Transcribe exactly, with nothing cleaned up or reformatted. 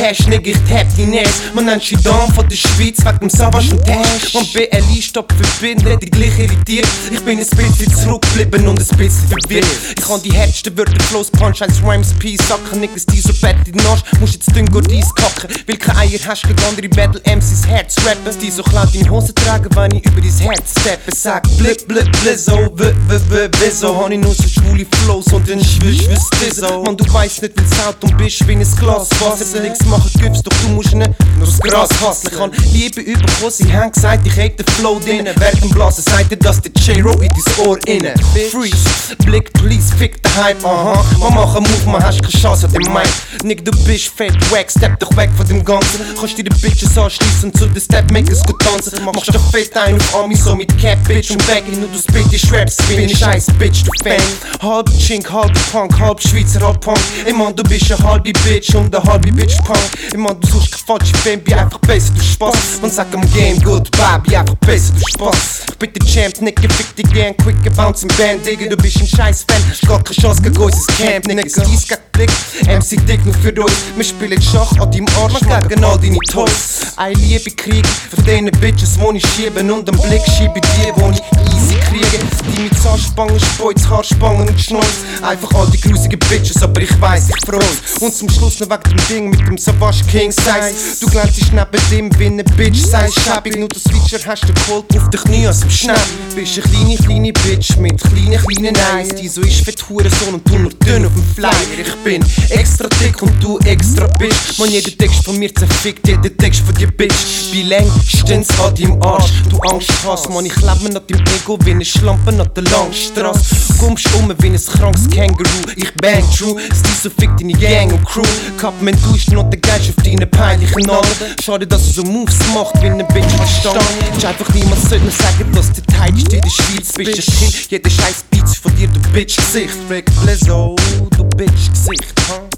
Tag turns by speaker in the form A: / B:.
A: Cash, nigga, ich tap die Näs. Man nennt sie Dawn von der Schweiz, wegen dem Savage und Dash. Und B L I-Stopp verbinden, die gleich irritiert. Ich bin ein bisschen zurückgeblieben und ein bisschen verwirrt. Ich kann die härtesten Wörter, Flows, Punchlines, Rhymes, Peace, Sachen, Niggas, die so bett in den Arsch. Musst jetzt dünn Gordis kacken, weil keine Eier hast, gegen andere Battle M Cs Herz rappen. Die so klar deine Hose tragen, wenn ich über dein Herz steppe. Sag blip, blip, blizzo, w, w, w, wieso? Hab ich nur so schwule Flows und den Schwisch, wüsst so. Man, du weißt nicht, wie's haut und bist wie ein Glas Wasser. Nix machen Güps, doch du musst nicht nur das Gras hassen. Ich kann Liebe überkommen, sie haben gesagt, ich hätte den Flow drinnen. Während dem Blasen sagt dir, dass der J-Ro in dein Ohr innen. Freeze, Blick, please, fick den Hype, aha. Man mach einen Move, man hast keine Chance an dem Mic. Nigga, du bist fett wack, step doch weg von dem Ganzen. Kannst dir die Bitches anschliessen und zu den Stepmakers gut tanzen. Machst doch fett ein auf Ami, so mit Cap, Bitch und Baggy. Nur du spittest Raps, bin ich scheiß Bitch, du Fan. Halb Chink, halb Punk, halb Schweizer, halb Punk. Ey Mann, du bist eine halbe Bitch und eine halbe Bitch Punk. Ey Mann, du suchst kein falsche Fan, wie einfach besser, du Spaß. Man sagt am Game goodbye, wie einfach besser, du Spaß. Ich bin der Champ, Nigga, fick dich gern, quicker Bounce im Band, Digga. Du bist ein scheiß Fan, gar keine Chance gegen unser Camp, Nigga. Dies gegen Blick, M C Dick nur für uns. Wir spielen Schach an deinem Arsch, gegen all deine Toys. Eine Liebe kriegen von denen Bitches, wo ich schieben und am Blick schiebe die, wo ich easy kriege. Die mit Zahnspangen, Speuz, Haarspangen und Schnäuz. Einfach all die grusigen Bitches, aber ich weiss, ich freu. Und zum Schluss noch wegen dem Ding mit dem Savage King Size. Du glänzt neben dem wie eine Bitch, sei schäbig. Nur das Feature hast du geholt auf dich nie aus dem Schnapp. Bist eine kleine, kleine Bitch mit kleinen, kleinen Eyes. Die so ist fett Hurensohn und du nur dünn auf dem Flyer. Ich bin extra dick und du extra bitch. Man, jeder Text von mir zerfickt, jeder Text von dir Bitch. Wie längstens an deinem Arsch du Angst hast. Man, ich lebe nach deinem Ego wie eine Schlampe nach der Langstrasse. Kommst um wie ein krankes Känguru. Ich bang true, Stil so fick deine Gang und Crew. Capman, du ist noch der Geist auf deinen peinlichen Alben. Schade, dass du so Moves macht wie eine Bitch verstanden. Ist einfach niemand sollte mir sagen, dass du der Teilste in der Schweiz bist. Das Kind, jeder scheiß Beats von dir, du Bitch Gesicht. Rick Blizzo, du Bitch Gesicht, huh?